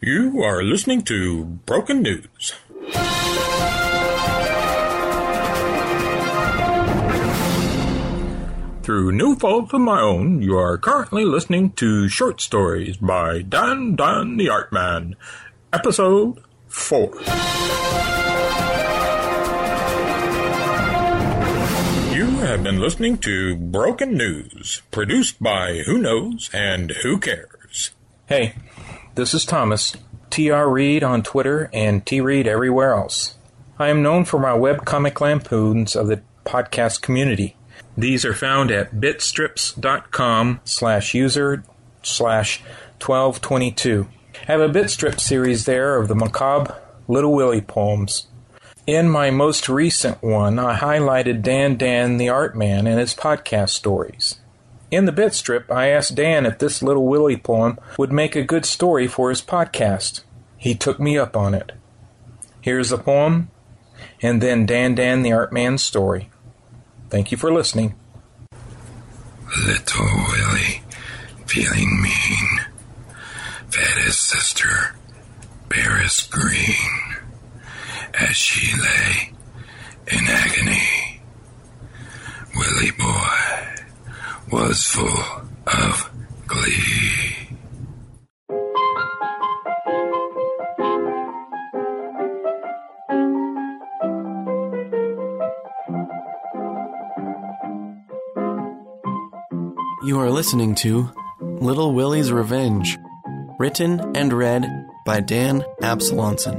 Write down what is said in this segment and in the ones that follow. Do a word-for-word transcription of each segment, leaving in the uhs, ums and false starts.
You are listening to Broken News. Through no fault of my own, you are currently listening to Short Stories by Dan Dan the Art Man, Episode four. You have been listening to Broken News, produced by Who Knows and Who Cares. Hey, this is Thomas, T R Reed on Twitter and T Reed everywhere else. I am known for my webcomic lampoons of the podcast community. These are found at bitstrips.com slash user slash 1222. I have a Bitstrip series there of the macabre Little Willie poems. In my most recent one, I highlighted Dan Dan the Art Man and his podcast stories. In the Bitstrip, I asked Dan if this Little Willie poem would make a good story for his podcast. He took me up on it. Here's the poem, and then Dan Dan the Art Man's story. Thank you for listening. Little Willie, feeling mean, fed his sister, Beres Green, as she lay in agony. Willie boy was full of glee. You are listening to Little Willie's Revenge, written and read by Dan Absalonson.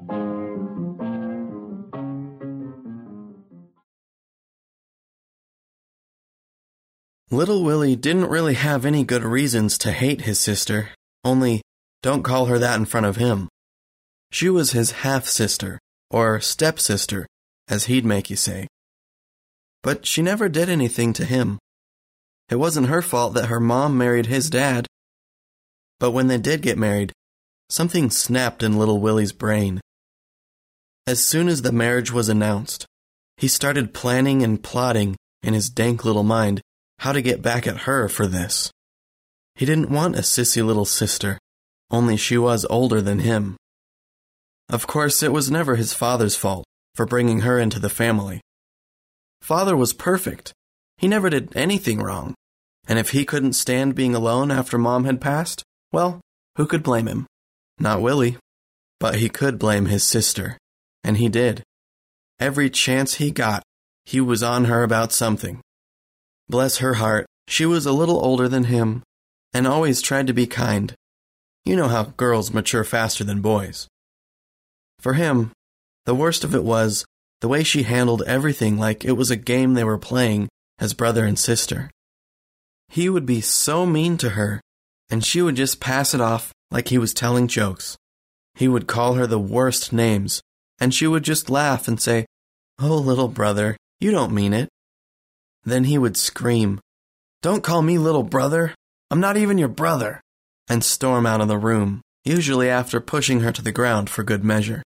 Little Willie didn't really have any good reasons to hate his sister, only don't call her that in front of him. She was his half-sister, or stepsister, as he'd make you say. But she never did anything to him. It wasn't her fault that her mom married his dad. But when they did get married, something snapped in Little Willie's brain. As soon as the marriage was announced, he started planning and plotting in his dank little mind how to get back at her for this. He didn't want a sissy little sister, only she was older than him. Of course, it was never his father's fault for bringing her into the family. Father was perfect. He never did anything wrong. And if he couldn't stand being alone after Mom had passed, well, who could blame him? Not Willie. But he could blame his sister. And he did. Every chance he got, he was on her about something. Bless her heart, she was a little older than him, and always tried to be kind. You know how girls mature faster than boys. For him, the worst of it was the way she handled everything like it was a game they were playing as brother and sister. He would be so mean to her, and she would just pass it off like he was telling jokes. He would call her the worst names, and she would just laugh and say, "Oh, little brother, you don't mean it." Then he would scream, "Don't call me little brother, I'm not even your brother," and storm out of the room, usually after pushing her to the ground for good measure.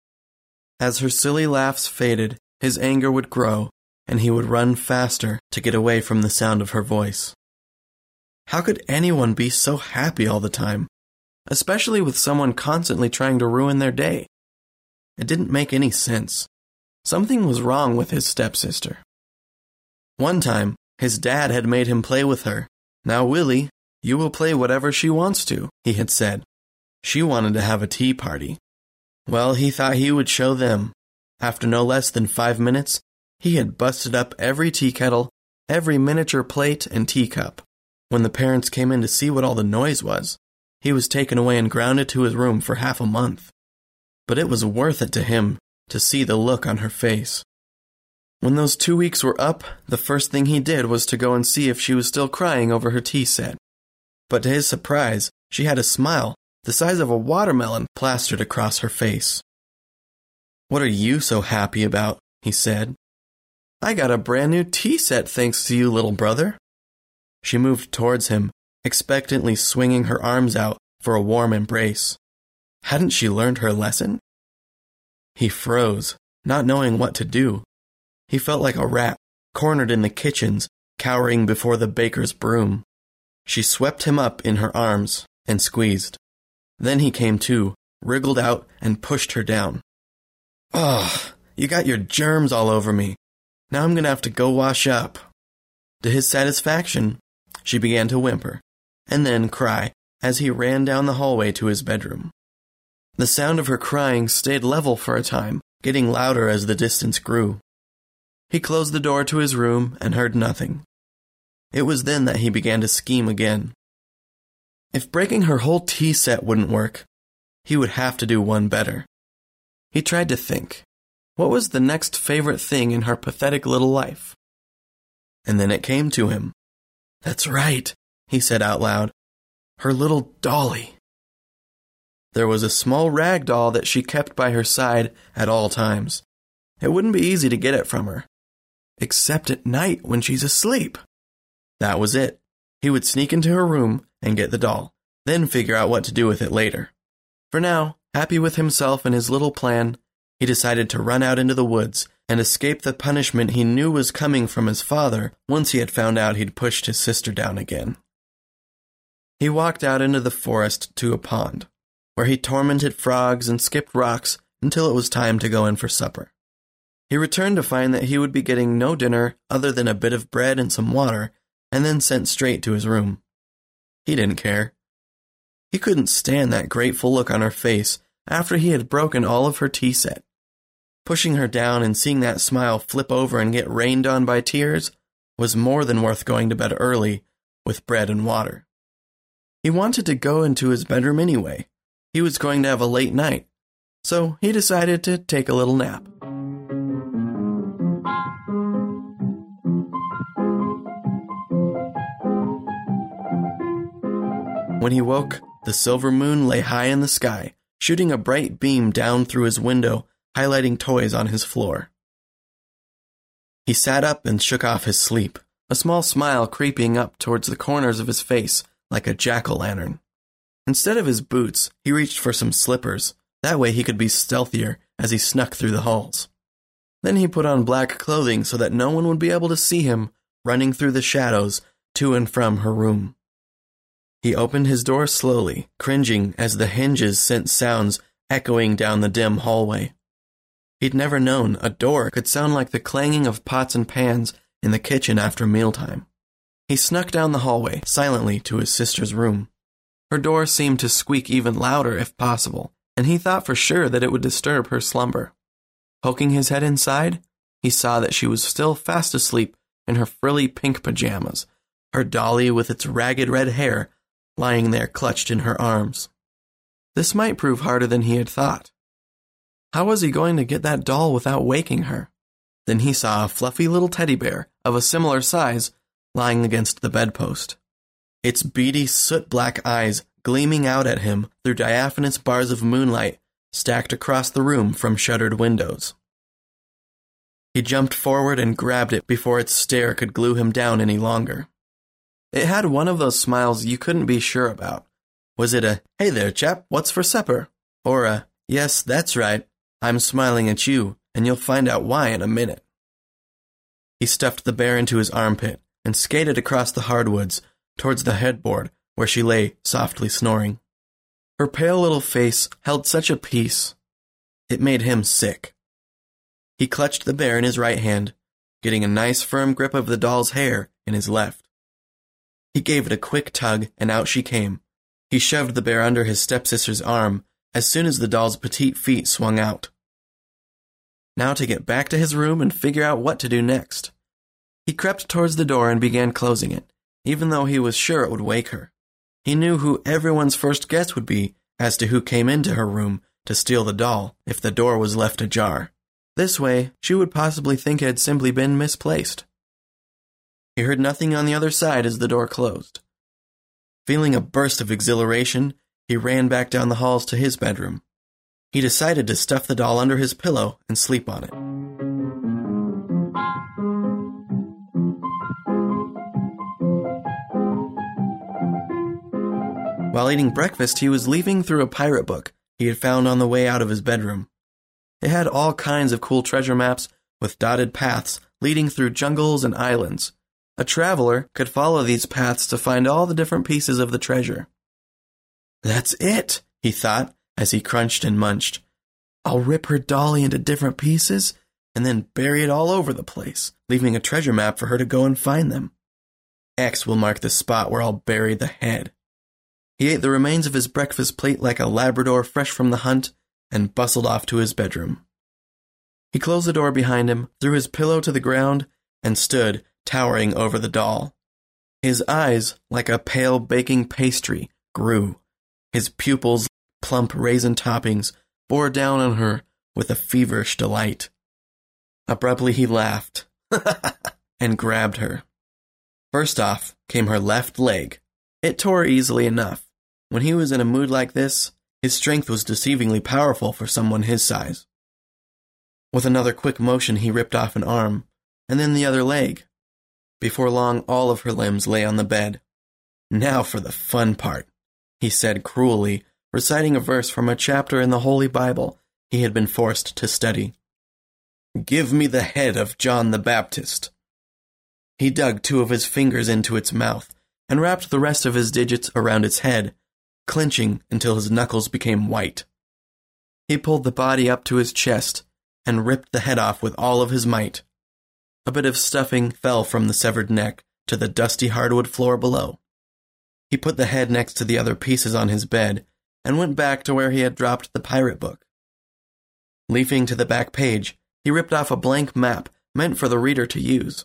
As her silly laughs faded, his anger would grow, and he would run faster to get away from the sound of her voice. How could anyone be so happy all the time, especially with someone constantly trying to ruin their day? It didn't make any sense. Something was wrong with his stepsister. One time, his dad had made him play with her. "Now, Willie, you will play whatever she wants to," he had said. She wanted to have a tea party. Well, he thought he would show them. After no less than five minutes, he had busted up every tea kettle, every miniature plate and teacup. When the parents came in to see what all the noise was, he was taken away and grounded to his room for half a month. But it was worth it to him to see the look on her face. When those two weeks were up, the first thing he did was to go and see if she was still crying over her tea set. But to his surprise, she had a smile the size of a watermelon plastered across her face. "What are you so happy about?" he said. "I got a brand new tea set thanks to you, little brother." She moved towards him, expectantly swinging her arms out for a warm embrace. Hadn't she learned her lesson? He froze, not knowing what to do. He felt like a rat, cornered in the kitchens, cowering before the baker's broom. She swept him up in her arms and squeezed. Then he came to, wriggled out, and pushed her down. "Ugh, you got your germs all over me. Now I'm going to have to go wash up." To his satisfaction, she began to whimper, and then cry, as he ran down the hallway to his bedroom. The sound of her crying stayed level for a time, getting louder as the distance grew. He closed the door to his room and heard nothing. It was then that he began to scheme again. If breaking her whole tea set wouldn't work, he would have to do one better. He tried to think, what was the next favorite thing in her pathetic little life? And then it came to him. "That's right," he said out loud. "Her little dolly." There was a small rag doll that she kept by her side at all times. It wouldn't be easy to get it from her, except at night when she's asleep. That was it. He would sneak into her room and get the doll, then figure out what to do with it later. For now, happy with himself and his little plan, he decided to run out into the woods and escape the punishment he knew was coming from his father once he had found out he'd pushed his sister down again. He walked out into the forest to a pond, where he tormented frogs and skipped rocks until it was time to go in for supper. He returned to find that he would be getting no dinner other than a bit of bread and some water, and then sent straight to his room. He didn't care. He couldn't stand that grateful look on her face after he had broken all of her tea set. Pushing her down and seeing that smile flip over and get rained on by tears was more than worth going to bed early with bread and water. He wanted to go into his bedroom anyway. He was going to have a late night, so he decided to take a little nap. When he woke, the silver moon lay high in the sky, shooting a bright beam down through his window, highlighting toys on his floor. He sat up and shook off his sleep, a small smile creeping up towards the corners of his face like a jack-o'-lantern. Instead of his boots, he reached for some slippers. That way he could be stealthier as he snuck through the halls. Then he put on black clothing so that no one would be able to see him running through the shadows to and from her room. He opened his door slowly, cringing as the hinges sent sounds echoing down the dim hallway. He'd never known a door could sound like the clanging of pots and pans in the kitchen after mealtime. He snuck down the hallway silently to his sister's room. Her door seemed to squeak even louder if possible, and he thought for sure that it would disturb her slumber. Poking his head inside, he saw that she was still fast asleep in her frilly pink pajamas, her dolly with its ragged red hair lying there clutched in her arms. This might prove harder than he had thought. How was he going to get that doll without waking her? Then he saw a fluffy little teddy bear of a similar size lying against the bedpost, its beady soot-black eyes gleaming out at him through diaphanous bars of moonlight stacked across the room from shuttered windows. He jumped forward and grabbed it before its stare could glue him down any longer. It had one of those smiles you couldn't be sure about. Was it a, "Hey there, chap, what's for supper?" Or a, "Yes, that's right, I'm smiling at you, and you'll find out why in a minute." He stuffed the bear into his armpit and skated across the hardwoods towards the headboard where she lay softly snoring. Her pale little face held such a peace. It made him sick. He clutched the bear in his right hand, getting a nice firm grip of the doll's hair in his left. He gave it a quick tug, and out she came. He shoved the bear under his stepsister's arm as soon as the doll's petite feet swung out. Now to get back to his room and figure out what to do next. He crept towards the door and began closing it, even though he was sure it would wake her. He knew who everyone's first guess would be as to who came into her room to steal the doll if the door was left ajar. This way, she would possibly think it had simply been misplaced. He heard nothing on the other side as the door closed. Feeling a burst of exhilaration, he ran back down the halls to his bedroom. He decided to stuff the doll under his pillow and sleep on it. While eating breakfast, he was leafing through a pirate book he had found on the way out of his bedroom. It had all kinds of cool treasure maps with dotted paths leading through jungles and islands. A traveler could follow these paths to find all the different pieces of the treasure. "That's it," he thought as he crunched and munched. I'll rip her dolly into different pieces and then bury it all over the place, leaving a treasure map for her to go and find them. X will mark the spot where I'll bury the head. He ate the remains of his breakfast plate like a Labrador fresh from the hunt and bustled off to his bedroom. He closed the door behind him, threw his pillow to the ground, and stood towering over the doll. His eyes, like a pale baking pastry, grew. His pupils, plump raisin toppings, bore down on her with a feverish delight. Abruptly he laughed and grabbed her. First off came her left leg. It tore easily enough. When he was in a mood like this, his strength was deceivingly powerful for someone his size. With another quick motion he ripped off an arm, and then the other leg. Before long, all of her limbs lay on the bed. Now for the fun part, he said cruelly, reciting a verse from a chapter in the Holy Bible he had been forced to study. Give me the head of John the Baptist. He dug two of his fingers into its mouth and wrapped the rest of his digits around its head, clenching until his knuckles became white. He pulled the body up to his chest and ripped the head off with all of his might. A bit of stuffing fell from the severed neck to the dusty hardwood floor below. He put the head next to the other pieces on his bed and went back to where he had dropped the pirate book. Leafing to the back page, he ripped off a blank map meant for the reader to use.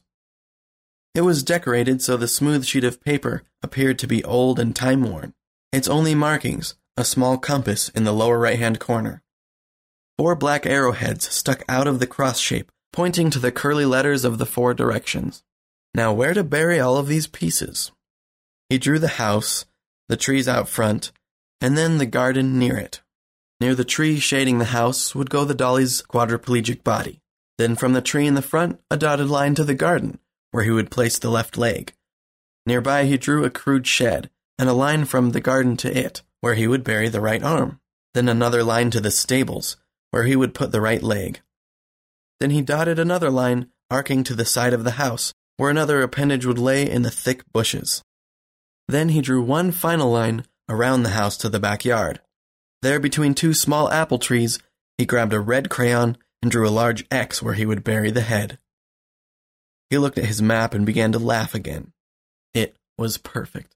It was decorated so the smooth sheet of paper appeared to be old and time-worn, its only markings a small compass in the lower right-hand corner. Four black arrowheads stuck out of the cross shape, pointing to the curly letters of the four directions. Now where to bury all of these pieces? He drew the house, the trees out front, and then the garden near it. Near the tree shading the house would go the dolly's quadriplegic body. Then from the tree in the front, a dotted line to the garden, where he would place the left leg. Nearby he drew a crude shed, and a line from the garden to it, where he would bury the right arm. Then another line to the stables, where he would put the right leg. Then he dotted another line arcing to the side of the house, where another appendage would lay in the thick bushes. Then he drew one final line around the house to the backyard. There, between two small apple trees, he grabbed a red crayon and drew a large X where he would bury the head. He looked at his map and began to laugh again. It was perfect.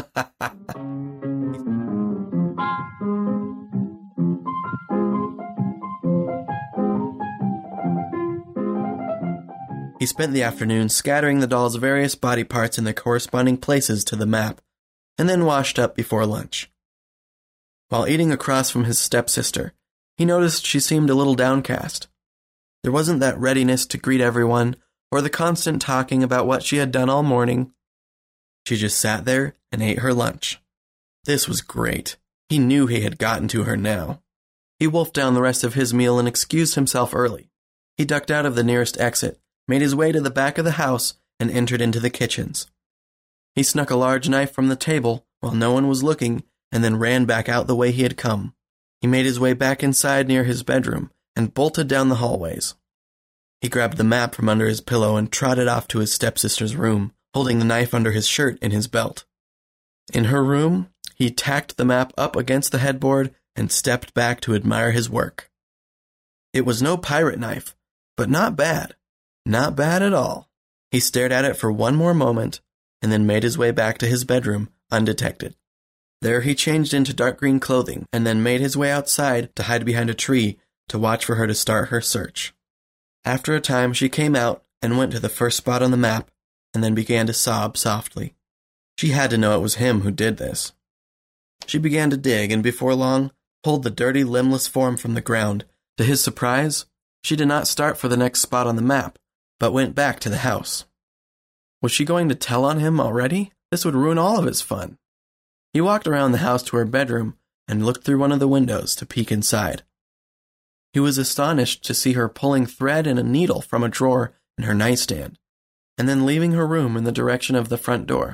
He spent the afternoon scattering the doll's various body parts in their corresponding places to the map, and then washed up before lunch. While eating across from his stepsister, he noticed she seemed a little downcast. There wasn't that readiness to greet everyone, or the constant talking about what she had done all morning. She just sat there and ate her lunch. This was great. He knew he had gotten to her now. He wolfed down the rest of his meal and excused himself early. He ducked out of the nearest exit, made his way to the back of the house, and entered into the kitchens. He snuck a large knife from the table while no one was looking, and then ran back out the way he had come. He made his way back inside near his bedroom, and bolted down the hallways. He grabbed the map from under his pillow and trotted off to his stepsister's room, holding the knife under his shirt in his belt. In her room, he tacked the map up against the headboard and stepped back to admire his work. It was no pirate knife, but not bad. Not bad at all. He stared at it for one more moment, and then made his way back to his bedroom, undetected. There he changed into dark green clothing, and then made his way outside to hide behind a tree to watch for her to start her search. After a time, she came out and went to the first spot on the map, and then began to sob softly. She had to know it was him who did this. She began to dig, and before long, pulled the dirty, limbless form from the ground. To his surprise, she did not start for the next spot on the map, but went back to the house. Was she going to tell on him already? This would ruin all of his fun. He walked around the house to her bedroom and looked through one of the windows to peek inside. He was astonished to see her pulling thread and a needle from a drawer in her nightstand, and then leaving her room in the direction of the front door.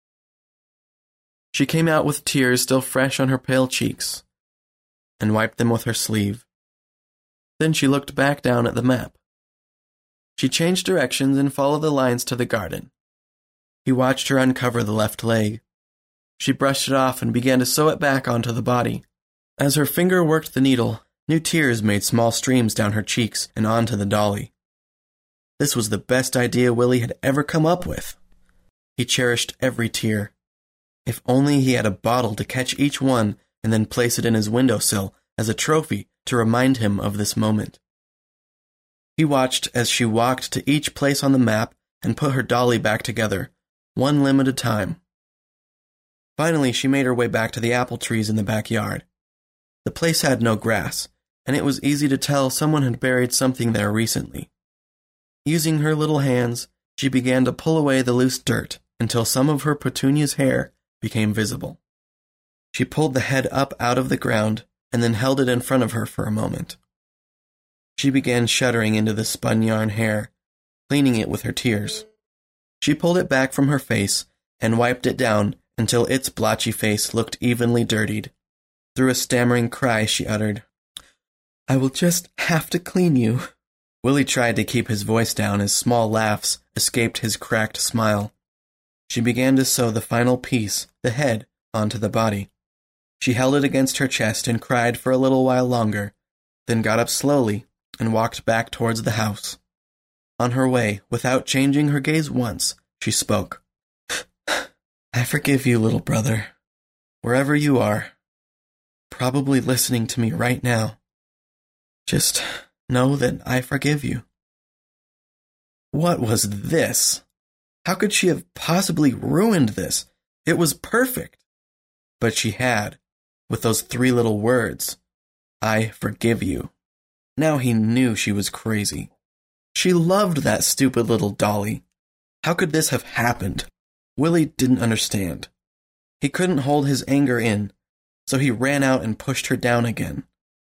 She came out with tears still fresh on her pale cheeks, and wiped them with her sleeve. Then she looked back down at the map. She changed directions and followed the lines to the garden. He watched her uncover the left leg. She brushed it off and began to sew it back onto the body. As her finger worked the needle, new tears made small streams down her cheeks and onto the dolly. This was the best idea Willie had ever come up with. He cherished every tear. If only he had a bottle to catch each one and then place it in his windowsill as a trophy to remind him of this moment. He watched as she walked to each place on the map and put her dolly back together, one limb at a time. Finally, she made her way back to the apple trees in the backyard. The place had no grass, and it was easy to tell someone had buried something there recently. Using her little hands, she began to pull away the loose dirt until some of her petunia's hair became visible. She pulled the head up out of the ground and then held it in front of her for a moment. She began shuddering into the spun yarn hair, cleaning it with her tears. She pulled it back from her face and wiped it down until its blotchy face looked evenly dirtied. Through a stammering cry, she uttered, "I will just have to clean you." Willie tried to keep his voice down as small laughs escaped his cracked smile. She began to sew the final piece, the head, onto the body. She held it against her chest and cried for a little while longer, then got up slowly and walked back towards the house. On her way, without changing her gaze once, she spoke. "I forgive you, little brother, wherever you are, probably listening to me right now. Just know that I forgive you." What was this? How could she have possibly ruined this? It was perfect. But she had, with those three little words, "I forgive you." Now he knew she was crazy. She loved that stupid little dolly. How could this have happened? Willie didn't understand. He couldn't hold his anger in, so he ran out and pushed her down again.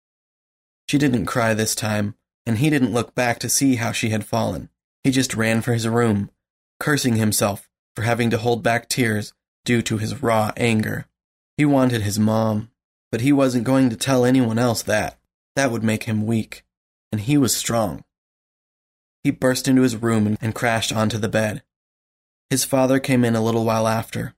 She didn't cry this time, and he didn't look back to see how she had fallen. He just ran for his room, cursing himself for having to hold back tears due to his raw anger. He wanted his mom, but he wasn't going to tell anyone else that. That would make him weak, and he was strong. He burst into his room and crashed onto the bed. His father came in a little while after.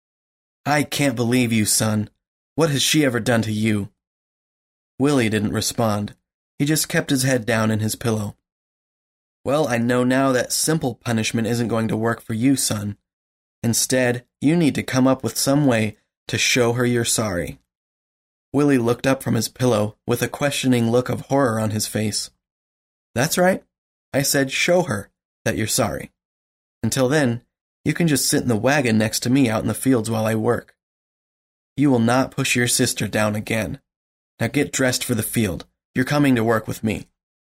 "I can't believe you, son. What has she ever done to you?" Willie didn't respond. He just kept his head down in his pillow. "Well, I know now that simple punishment isn't going to work for you, son. Instead, you need to come up with some way to show her you're sorry." Willie looked up from his pillow with a questioning look of horror on his face. "That's right. I said show her that you're sorry. Until then, you can just sit in the wagon next to me out in the fields while I work. You will not push your sister down again. Now get dressed for the field. You're coming to work with me."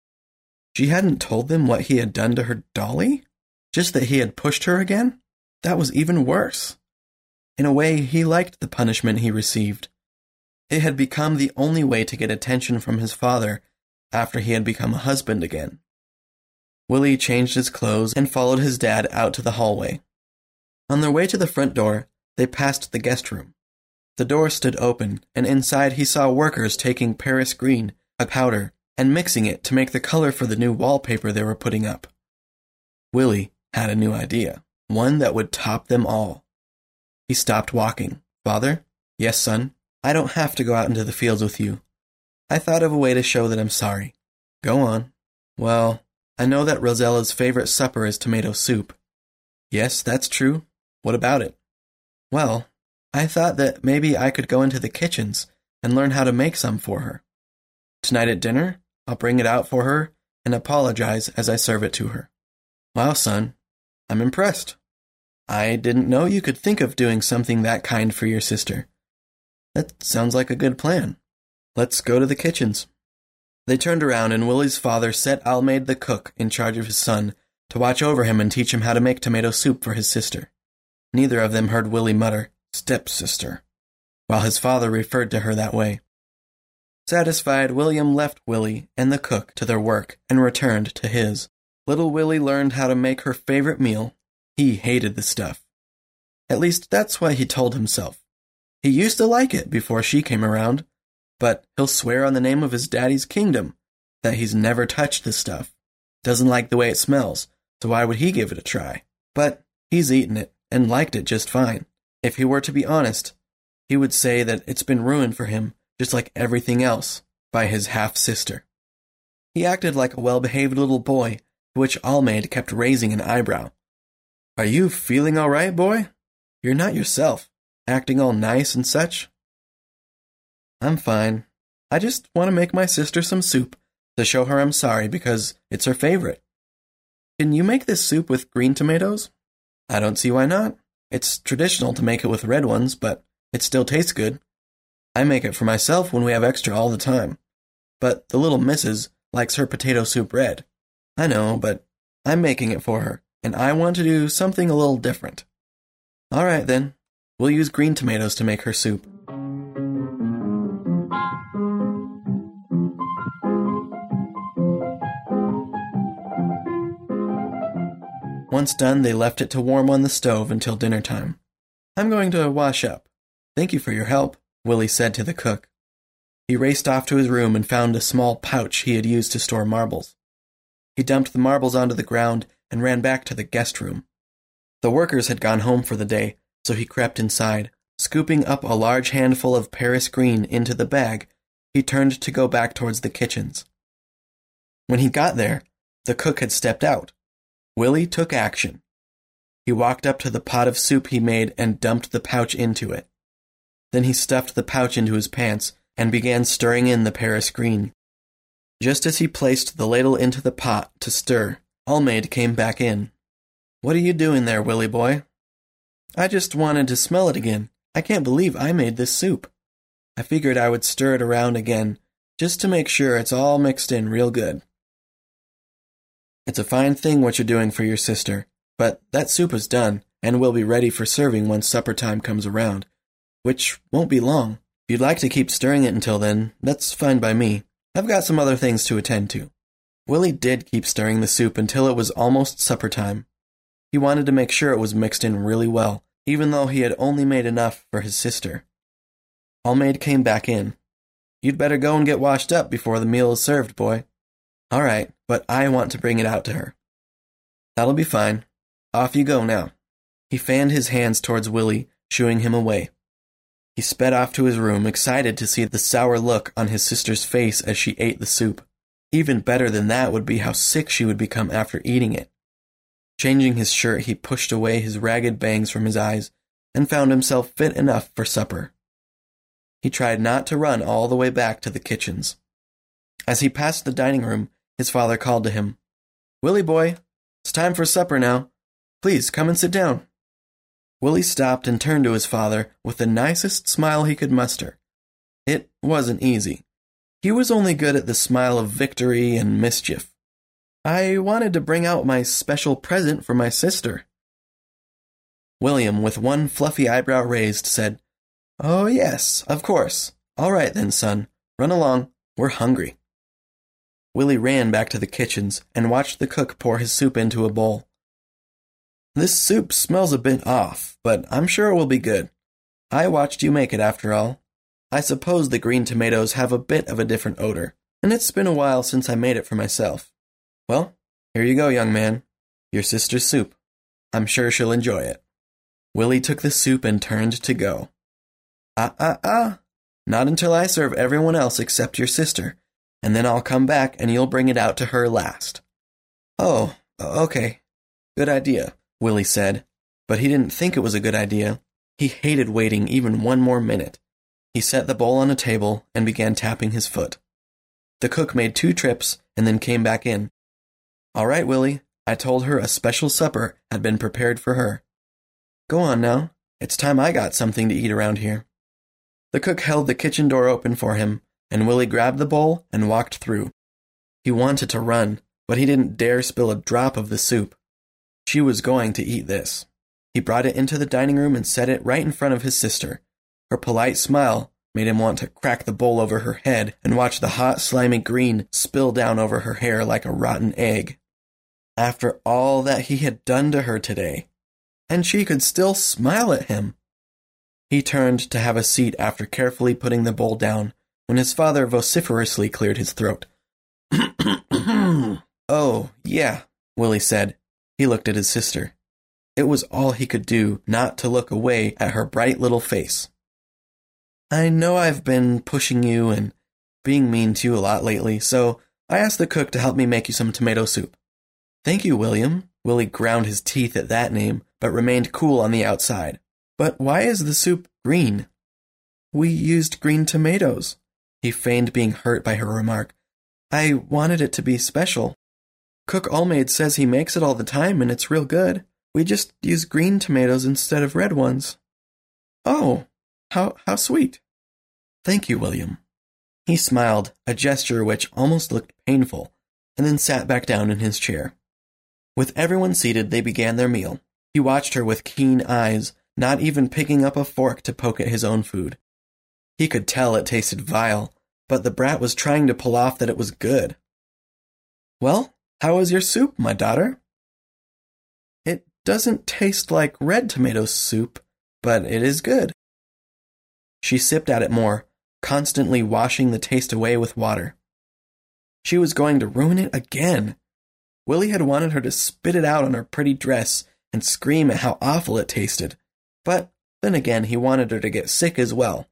She hadn't told them what he had done to her dolly? Just that he had pushed her again? That was even worse. In a way, he liked the punishment he received. It had become the only way to get attention from his father after he had become a husband again. Willie changed his clothes and followed his dad out to the hallway. On their way to the front door, they passed the guest room. The door stood open, and inside he saw workers taking Paris green, a powder, and mixing it to make the color for the new wallpaper they were putting up. Willie had a new idea, one that would top them all. He stopped walking. "Father?" "Yes, son?" "I don't have to go out into the fields with you. I thought of a way to show that I'm sorry." "Go on." "Well, I know that Rosella's favorite supper is tomato soup." "Yes, that's true. What about it?" "Well, I thought that maybe I could go into the kitchens and learn how to make some for her. Tonight at dinner, I'll bring it out for her and apologize as I serve it to her." "Wow, son, I'm impressed. I didn't know you could think of doing something that kind for your sister. That sounds like a good plan. Let's go to the kitchens." They turned around, and Willie's father set Almaid the cook in charge of his son to watch over him and teach him how to make tomato soup for his sister. Neither of them heard Willie mutter, "stepsister," while his father referred to her that way. Satisfied, William left Willie and the cook to their work and returned to his. Little Willie learned how to make her favorite meal. He hated the stuff. At least that's what he told himself. He used to like it before she came around, but he'll swear on the name of his daddy's kingdom that he's never touched the stuff. Doesn't like the way it smells, so why would he give it a try? But he's eaten it and liked it just fine. If he were to be honest, he would say that it's been ruined for him just like everything else, by his half-sister. He acted like a well-behaved little boy, to which Almaid kept raising an eyebrow. "Are you feeling all right, boy? You're not yourself, acting all nice and such." "I'm fine. I just want to make my sister some soup to show her I'm sorry because it's her favorite." "Can you make this soup with green tomatoes?" "I don't see why not. It's traditional to make it with red ones, but it still tastes good. I make it for myself when we have extra all the time. But the little missus likes her potato soup red." "I know, but I'm making it for her, and I want to do something a little different." "All right, then. We'll use green tomatoes to make her soup." Once done, they left it to warm on the stove until dinner time. "I'm going to wash up. Thank you for your help," Willie said to the cook. He raced off to his room and found a small pouch he had used to store marbles. He dumped the marbles onto the ground and ran back to the guest room. The workers had gone home for the day, so he crept inside. Scooping up a large handful of Paris green into the bag, he turned to go back towards the kitchens. When he got there, the cook had stepped out. Willie took action. He walked up to the pot of soup he made and dumped the pouch into it. Then he stuffed the pouch into his pants and began stirring in the Paris green. Just as he placed the ladle into the pot to stir, Almaid came back in. "What are you doing there, Willie boy?" "I just wanted to smell it again. I can't believe I made this soup. I figured I would stir it around again, just to make sure it's all mixed in real good." "It's a fine thing what you're doing for your sister, but that soup is done, and will be ready for serving when supper time comes around, which won't be long. If you'd like to keep stirring it until then, that's fine by me. I've got some other things to attend to." Willie did keep stirring the soup until it was almost supper time. He wanted to make sure it was mixed in really well, even though he had only made enough for his sister. Almaid came back in. "You'd better go and get washed up before the meal is served, boy." "All right, but I want to bring it out to her." "That'll be fine. Off you go now." He fanned his hands towards Willie, shooing him away. He sped off to his room, excited to see the sour look on his sister's face as she ate the soup. Even better than that would be how sick she would become after eating it. Changing his shirt, he pushed away his ragged bangs from his eyes and found himself fit enough for supper. He tried not to run all the way back to the kitchens. As he passed the dining room, his father called to him. "Willie boy, it's time for supper now. Please come and sit down." Willie stopped and turned to his father with the nicest smile he could muster. It wasn't easy. He was only good at the smile of victory and mischief. "I wanted to bring out my special present for my sister." William, with one fluffy eyebrow raised, said, "Oh yes, of course. All right then, son. Run along. We're hungry." Willie ran back to the kitchens and watched the cook pour his soup into a bowl. "This soup smells a bit off, but I'm sure it will be good. I watched you make it after all. I suppose the green tomatoes have a bit of a different odor, and it's been a while since I made it for myself. Well, here you go, young man. Your sister's soup. I'm sure she'll enjoy it." Willie took the soup and turned to go. "Ah, ah, ah. Not until I serve everyone else except your sister, and then I'll come back and you'll bring it out to her last." "Oh, okay. Good idea," Willie said, but he didn't think it was a good idea. He hated waiting even one more minute. He set the bowl on a table and began tapping his foot. The cook made two trips and then came back in. "All right, Willie, I told her a special supper had been prepared for her. Go on now. It's time I got something to eat around here." The cook held the kitchen door open for him, and Willie grabbed the bowl and walked through. He wanted to run, but he didn't dare spill a drop of the soup. She was going to eat this. He brought it into the dining room and set it right in front of his sister. Her polite smile made him want to crack the bowl over her head and watch the hot, slimy green spill down over her hair like a rotten egg. After all that he had done to her today, and she could still smile at him. He turned to have a seat after carefully putting the bowl down when his father vociferously cleared his throat. "Oh, yeah," Willie said. He looked at his sister. It was all he could do not to look away at her bright little face. I know I've been pushing you and being mean to you a lot lately, so I asked the cook to help me make you some tomato soup. Thank you, William. Willie ground his teeth at that name, but remained cool on the outside. But why is the soup green? We used green tomatoes. He feigned being hurt by her remark. I wanted it to be special. Cook Allmaid says he makes it all the time and it's real good. We just use green tomatoes instead of red ones. Oh, how how sweet. Thank you, William. He smiled, a gesture which almost looked painful, and then sat back down in his chair. With everyone seated, they began their meal. He watched her with keen eyes, not even picking up a fork to poke at his own food. He could tell it tasted vile, but the brat was trying to pull off that it was good. Well, how is your soup, my daughter? It doesn't taste like red tomato soup, but it is good. She sipped at it more, constantly washing the taste away with water. She was going to ruin it again. Willie had wanted her to spit it out on her pretty dress and scream at how awful it tasted, but then again he wanted her to get sick as well.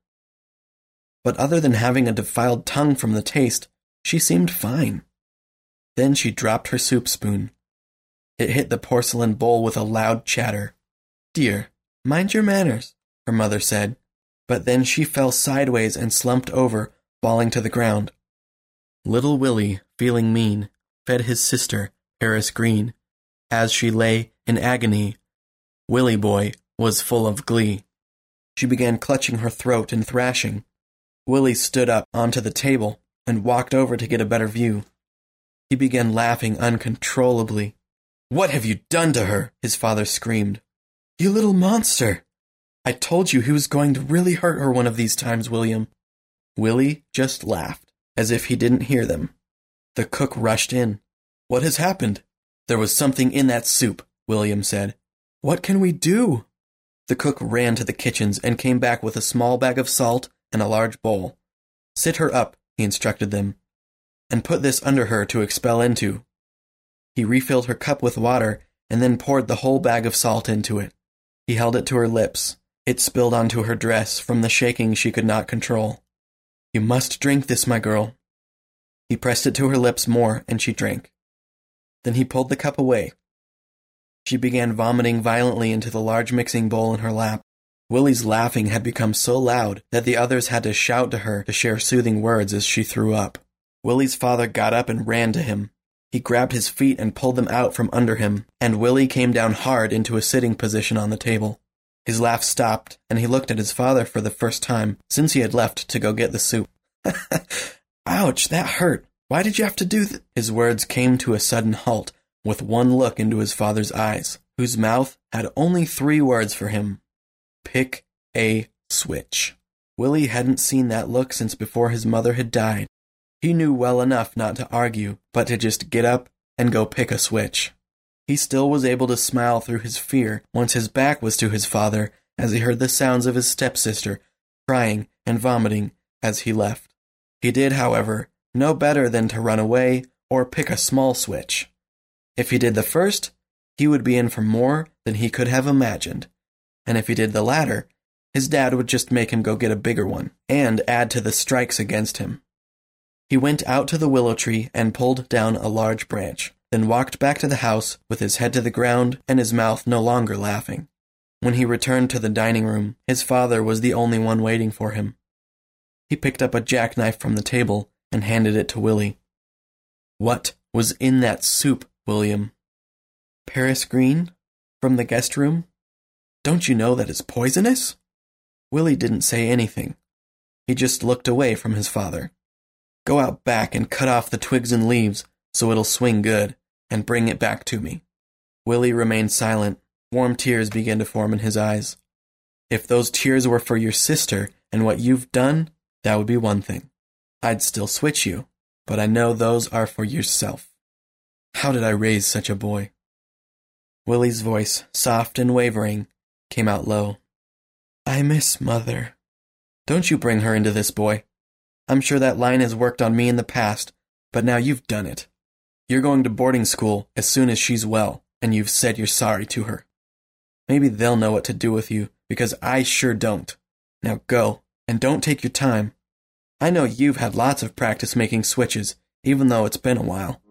But other than having a defiled tongue from the taste, she seemed fine. Then she dropped her soup spoon. It hit the porcelain bowl with a loud chatter. Dear, mind your manners, her mother said, but then she fell sideways and slumped over, falling to the ground. Little Willie, feeling mean, fed his sister, Paris Green. As she lay in agony, Willie Boy was full of glee. She began clutching her throat and thrashing. Willie stood up onto the table and walked over to get a better view. He began laughing uncontrollably. What have you done to her? His father screamed. You little monster! I told you he was going to really hurt her one of these times, William. Willie just laughed, as if he didn't hear them. The cook rushed in. What has happened? There was something in that soup, William said. What can we do? The cook ran to the kitchens and came back with a small bag of salt and a large bowl. Sit her up, he instructed them, and put this under her to expel into. He refilled her cup with water and then poured the whole bag of salt into it. He held it to her lips. It spilled onto her dress from the shaking she could not control. You must drink this, my girl. He pressed it to her lips more, and she drank. Then he pulled the cup away. She began vomiting violently into the large mixing bowl in her lap. Willie's laughing had become so loud that the others had to shout to her to share soothing words as she threw up. Willie's father got up and ran to him. He grabbed his feet and pulled them out from under him, and Willie came down hard into a sitting position on the table. His laugh stopped, and he looked at his father for the first time since he had left to go get the soup. Ouch, that hurt. Why did you have to do that? His words came to a sudden halt with one look into his father's eyes, whose mouth had only three words for him. Pick a switch. Willie hadn't seen that look since before his mother had died. He knew well enough not to argue, but to just get up and go pick a switch. He still was able to smile through his fear once his back was to his father as he heard the sounds of his stepsister crying and vomiting as he left. He did, however, know better than to run away or pick a small switch. If he did the first, he would be in for more than he could have imagined, and if he did the latter, his dad would just make him go get a bigger one and add to the strikes against him. He went out to the willow tree and pulled down a large branch, then walked back to the house with his head to the ground and his mouth no longer laughing. When he returned to the dining room, his father was the only one waiting for him. He picked up a jackknife from the table and handed it to Willie. What was in that soup, William? Paris Green? From the guest room? Don't you know that it's poisonous? Willie didn't say anything. He just looked away from his father. Go out back and cut off the twigs and leaves so it'll swing good, and bring it back to me. Willie remained silent. Warm tears began to form in his eyes. If those tears were for your sister and what you've done, that would be one thing. I'd still switch you, but I know those are for yourself. How did I raise such a boy? Willie's voice, soft and wavering, came out low. I miss Mother. Don't you bring her into this, boy. I'm sure that line has worked on me in the past, but now you've done it. You're going to boarding school as soon as she's well, and you've said you're sorry to her. Maybe they'll know what to do with you, because I sure don't. Now go And don't take your time. I know you've had lots of practice making switches, even though it's been a while.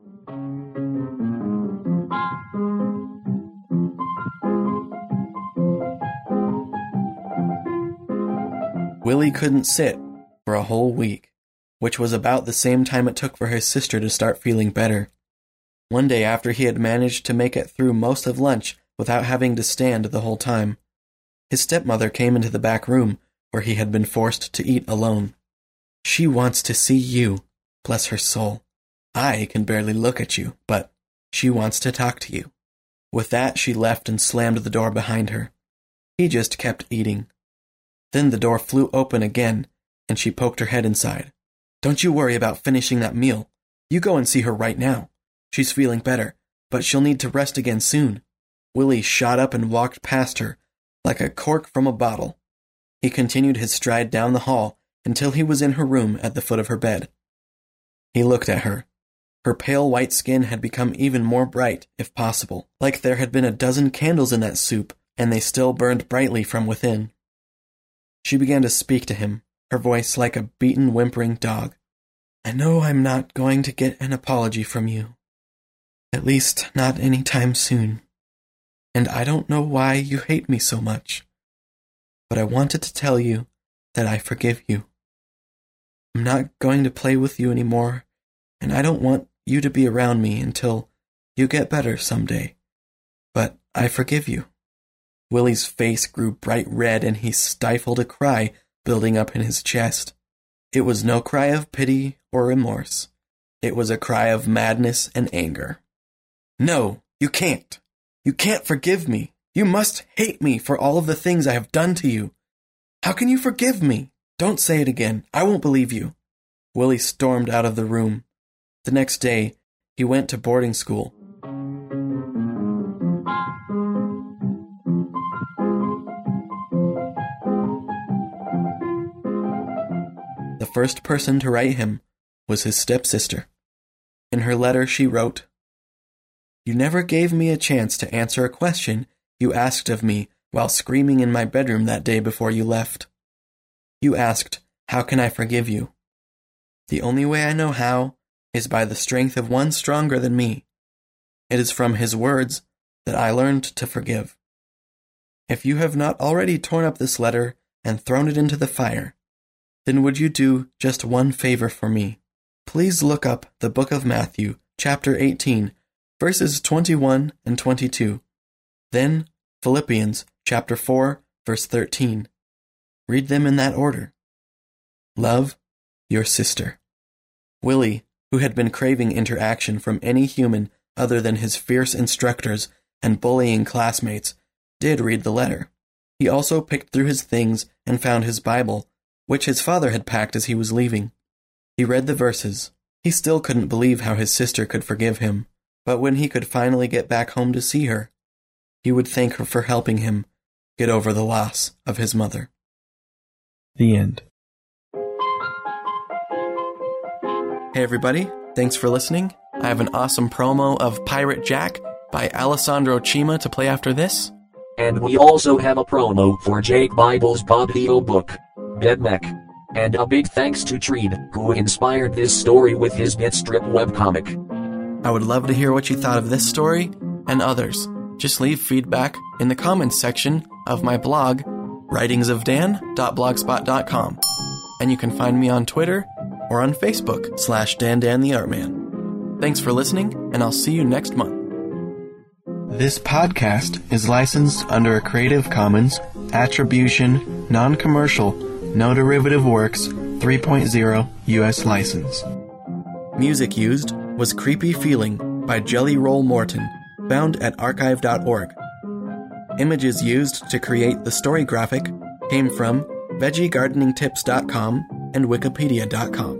Willie couldn't sit for a whole week, which was about the same time it took for his sister to start feeling better. One day after he had managed to make it through most of lunch without having to stand the whole time, his stepmother came into the back room where he had been forced to eat alone. She wants to see you, bless her soul. I can barely look at you, but she wants to talk to you. With that, she left and slammed the door behind her. He just kept eating. Then the door flew open again, and she poked her head inside. Don't you worry about finishing that meal. You go and see her right now. She's feeling better, but she'll need to rest again soon. Willie shot up and walked past her, like a cork from a bottle. He continued his stride down the hall until he was in her room at the foot of her bed. He looked at her. Her pale white skin had become even more bright, if possible, like there had been a dozen candles in that soup, and they still burned brightly from within. She began to speak to him, her voice like a beaten, whimpering dog. I know I'm not going to get an apology from you. At least, not any time soon. And I don't know why you hate me so much. But I wanted to tell you that I forgive you. I'm not going to play with you anymore, and I don't want you to be around me until you get better someday. But I forgive you. Willie's face grew bright red, and he stifled a cry building up in his chest. It was no cry of pity or remorse. It was a cry of madness and anger. No, you can't. You can't forgive me. You must hate me for all of the things I have done to you. How can you forgive me? Don't say it again. I won't believe you. Willie stormed out of the room. The next day, he went to boarding school. The first person to write him was his stepsister. In her letter, she wrote, You never gave me a chance to answer a question you asked of me while screaming in my bedroom that day before you left. You asked, How can I forgive you? The only way I know how is by the strength of one stronger than me. It is from his words that I learned to forgive. If you have not already torn up this letter and thrown it into the fire, then would you do just one favor for me? Please look up the book of Matthew, chapter eighteen, verses twenty-one and twenty-two. Then Philippians, chapter four, verse thirteen. Read them in that order. Love, your sister. Willie, who had been craving interaction from any human other than his fierce instructors and bullying classmates, did read the letter. He also picked through his things and found his Bible, which his father had packed as he was leaving. He read the verses. He still couldn't believe how his sister could forgive him, but when he could finally get back home to see her, he would thank her for helping him get over the loss of his mother. The end. Hey everybody, thanks for listening. I have an awesome promo of Pirate Jack by Alessandro Cima to play after this. And we also have a promo for Jake Bible's audio book, Bedneck. And a big thanks to Treed, who inspired this story with his Bitstrip webcomic. I would love to hear what you thought of this story and others. Just leave feedback in the comments section of my blog, writings of dan dot blogspot dot com. And you can find me on Twitter or on Facebook slash DanDanTheArtman. Thanks for listening, and I'll see you next month. This podcast is licensed under a Creative Commons Attribution, Non-Commercial, No Derivative Works three point oh U S license. Music used was Creepy Feeling by Jelly Roll Morton, found at archive dot org. Images used to create the story graphic came from veggie gardening tips dot com and wikipedia dot com.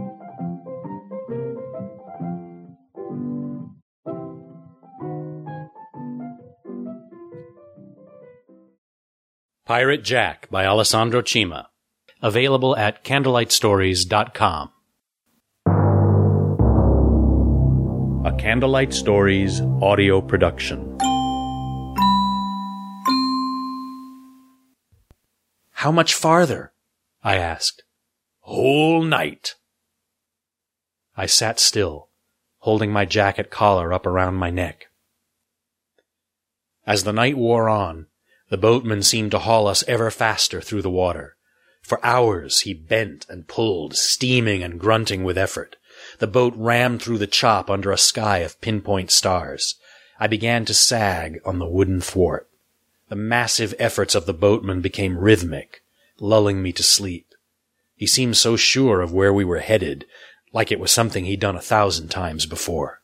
Pirate Jack by Alessandro Cima. Available at candlelight stories dot com. A Candlelight Stories audio production. How much farther? I asked. "Whole night." I sat still, holding my jacket collar up around my neck. As the night wore on, the boatman seemed to haul us ever faster through the water. For hours he bent and pulled, steaming and grunting with effort. The boat rammed through the chop under a sky of pinpoint stars. I began to sag on the wooden thwart. The massive efforts of the boatman became rhythmic, lulling me to sleep. He seemed so sure of where we were headed, like it was something he'd done a thousand times before.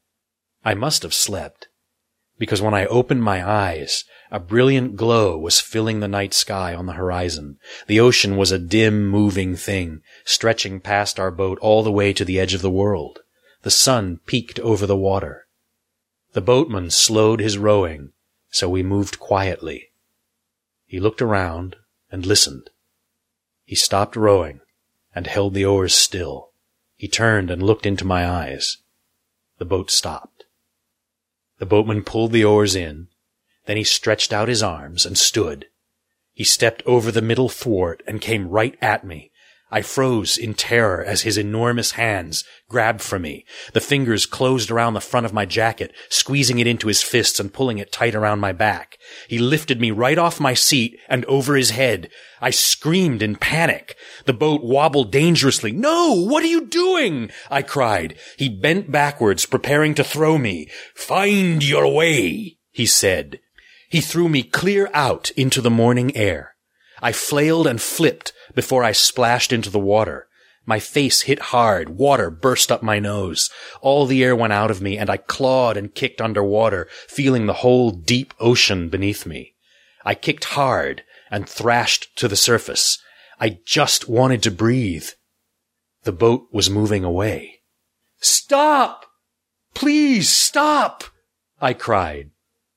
I must have slept, because when I opened my eyes, a brilliant glow was filling the night sky on the horizon. The ocean was a dim, moving thing, stretching past our boat all the way to the edge of the world. The sun peeked over the water. The boatman slowed his rowing, so we moved quietly. He looked around and listened. He stopped rowing and held the oars still. He turned and looked into my eyes. The boat stopped. The boatman pulled the oars in. Then he stretched out his arms and stood. He stepped over the middle thwart and came right at me. I froze in terror as his enormous hands grabbed for me. The fingers closed around the front of my jacket, squeezing it into his fists and pulling it tight around my back. He lifted me right off my seat and over his head. I screamed in panic. The boat wobbled dangerously. "No! What are you doing?" I cried. He bent backwards, preparing to throw me. "Find your way," he said. He threw me clear out into the morning air. I flailed and flipped before I splashed into the water. My face hit hard. Water burst up my nose. All the air went out of me, and I clawed and kicked underwater, feeling the whole deep ocean beneath me. I kicked hard and thrashed to the surface. I just wanted to breathe. The boat was moving away. "Stop! Please stop!" I cried.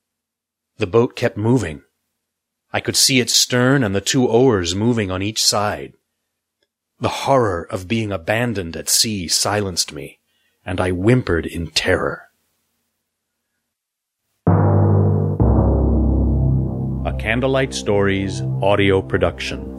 The boat kept moving. I could see its stern and the two oars moving on each side. The horror of being abandoned at sea silenced me, and I whimpered in terror. A Candlelight Stories audio production.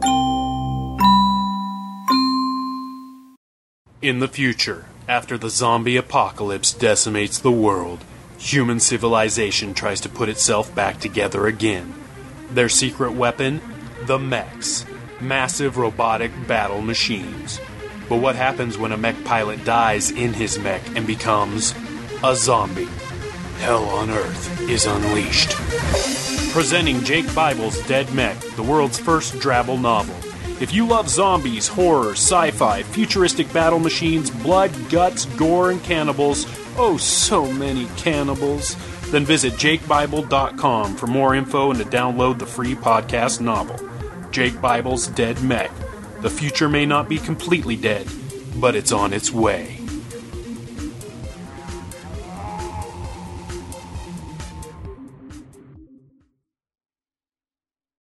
In the future, after the zombie apocalypse decimates the world, human civilization tries to put itself back together again. Their secret weapon? The mechs. Massive robotic battle machines. But what happens when a mech pilot dies in his mech and becomes a zombie? Hell on Earth is unleashed. Presenting Jake Bible's Dead Mech, the world's first Drabble novel. If you love zombies, horror, sci-fi, futuristic battle machines, blood, guts, gore, and cannibals, oh so many cannibals, then visit jake bible dot com for more info and to download the free podcast novel, Jake Bible's Dead Mech. The future may not be completely dead, but it's on its way.